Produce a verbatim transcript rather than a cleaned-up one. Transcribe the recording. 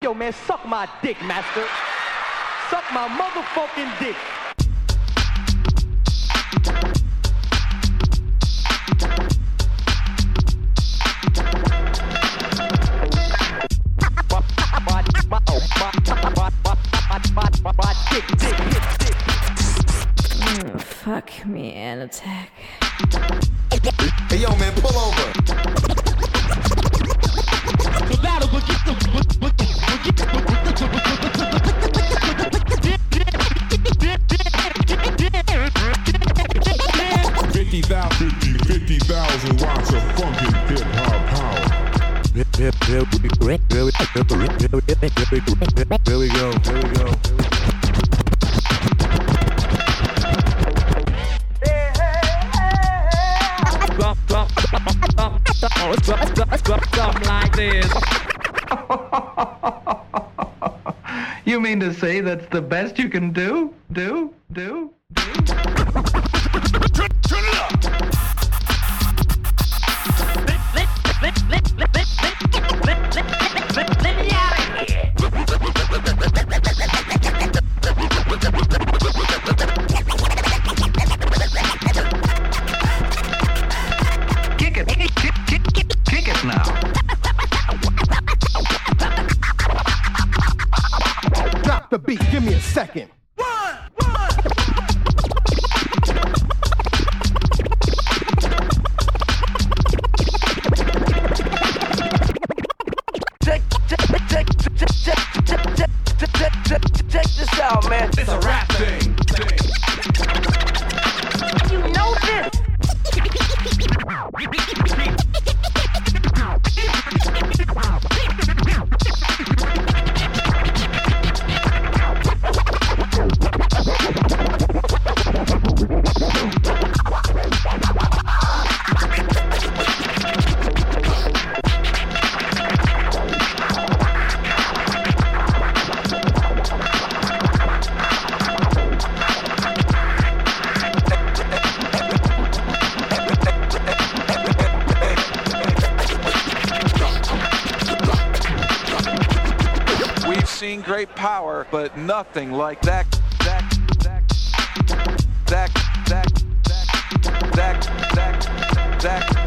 Yo, man, suck my dick, master. Suck my motherfucking dick. Mm, fuck me, an attack. Hey, yo, man, pull over. The battle begins. fifty thousand, fifty thousand watts of funky hip hop power. Here we go, here we go. Something like this. You mean to say that's the best you can do? Do? Do? Do? Turn, turn it up. Let, let, let, let, let, let, let, let, let, let, let me out of here. Kick it, kick, kick, kick, kick, kick it now. Drop the beat, give me a second. One, one. Check, check, check, check, check, check, check, check, check, check this out, man. It's a rap thing. You know this. Seen great power, but nothing like that. That, that, that, that, that, that, that, that.